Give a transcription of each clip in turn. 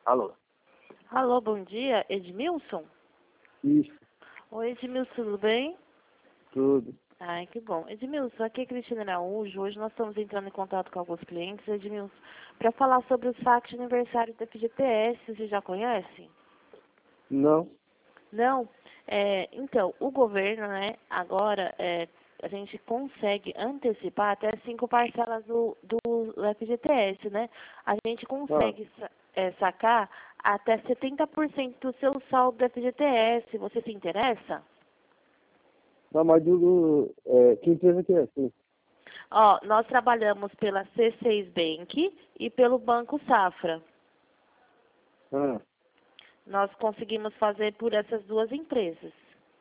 Alô? Alô, bom dia, Edmilson? Isso, Oi, Edmilson, tudo bem? tudo. Ai, que bom. Edmilson, aqui é Cristina Araújo. Hoje nós estamos entrando em contato com alguns clientes, Edmilson, para falar sobre o saque de aniversário da FGTS. Você já conhece? Não? Não? Então, o governo, né, agora, a gente consegue antecipar até 5 parcelas do FGTS, né? A gente Ah, consegue sacar até 70% do seu saldo do FGTS. Você se interessa? não, mas que empresa que é essa? Ó, nós trabalhamos pela C6 Bank e pelo Banco Safra. Ah, Nós conseguimos fazer por essas duas empresas.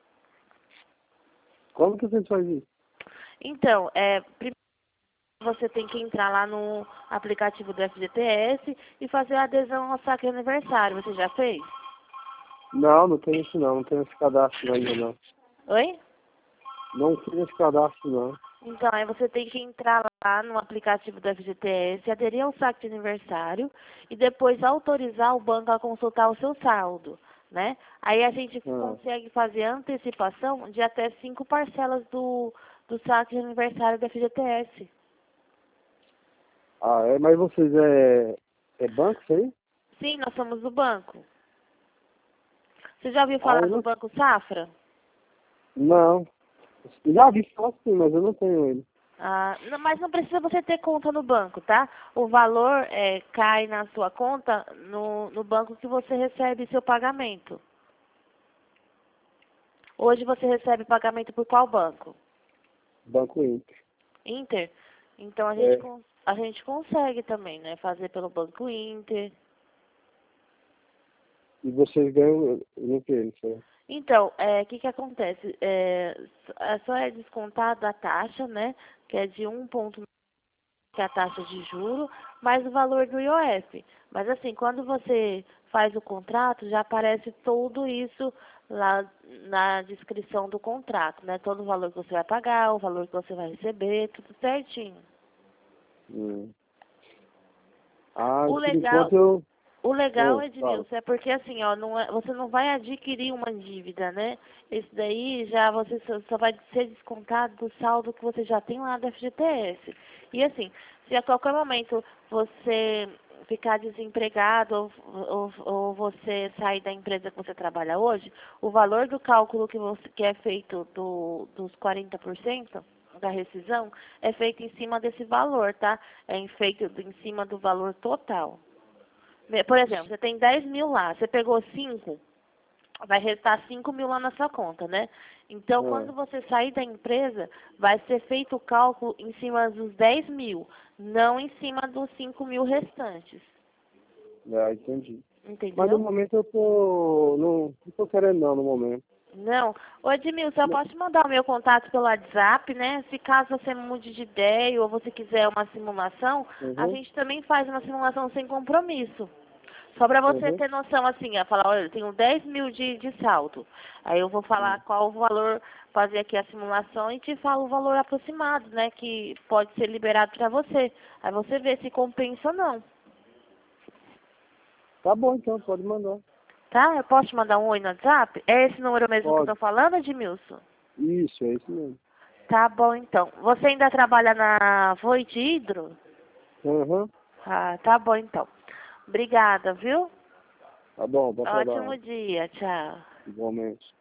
como que você faz isso? Então, primeiro você tem que entrar lá no aplicativo do FGTS e fazer a adesão ao saque aniversário. Você já fez? Não, não tem isso não tenho esse cadastro ainda não. Oi? Não fiz esse cadastro não. Então, aí você tem que entrar lá no aplicativo do FGTS, aderir ao saque de aniversário e depois autorizar o banco a consultar o seu saldo, né? Aí a gente Ah, consegue fazer a antecipação de até 5 parcelas do saque de aniversário do FGTS. mas vocês é banco isso aí? Sim, nós somos do banco. Você já ouviu Ah, falar eu do não, Banco Safra? não. Já vi falar sim, mas eu não tenho ele. Ah, mas não precisa você ter conta no banco, tá? O valor cai na sua conta no banco que você recebe seu pagamento. Hoje você recebe pagamento por qual banco? Banco Inter. Inter? Então É, a gente consegue também, né? Fazer pelo Banco Inter. e vocês ganham no que isso aí? Então, o que acontece? Só é descontado a taxa, né? Que é de 1,9, que é a taxa de juro, mais o valor do IOF. Mas assim, quando você faz o contrato, já aparece tudo isso lá na descrição do contrato, né? Todo o valor que você vai pagar, o valor que você vai receber, tudo certinho. Hum. O Por legal, enquanto eu... o legal, Oh, fala. Edmilson, é porque assim, ó, você não vai adquirir uma dívida, né? Esse daí já você só vai ser descontado do saldo que você já tem lá da FGTS. E assim, se a qualquer momento você ficar desempregado ou você sair da empresa que você trabalha hoje, o valor do cálculo que é feito dos 40% da rescisão é feito em cima desse valor, tá? Feito em cima do valor total. Por exemplo, você tem 10 mil lá, você pegou 5, vai restar 5 mil lá na sua conta, né? Então, Ah, quando você sair da empresa, vai ser feito o cálculo em cima dos 10 mil, não em cima dos 5 mil restantes. entendi. Mas no Entendeu? momento eu tô... Não tô querendo não, no momento. Não. Ô, Edmilson, eu Não. posso te mandar o meu contato pelo WhatsApp, né? Se caso você mude de ideia ou você quiser uma simulação, a Uhum, gente também faz uma simulação sem compromisso. Só para você uhum. ter noção, assim, falar, olha, eu tenho 10 mil de saldo. Aí eu vou falar Uhum. qual o valor, fazer aqui a simulação e te falo o valor aproximado, né? Que pode ser liberado para você. Aí você vê se compensa ou não. Tá bom então, pode mandar. Tá? Eu posso te mandar um oi no WhatsApp? É esse número mesmo que eu Pode. tô falando, Edmilson? Isso, é isso mesmo. Tá bom, então. Você ainda trabalha na Voit Hidro? Uhum. Ah, tá bom, então. Obrigada, viu? Tá bom, bom Ótimo trabalho. dia. Tchau. Igualmente.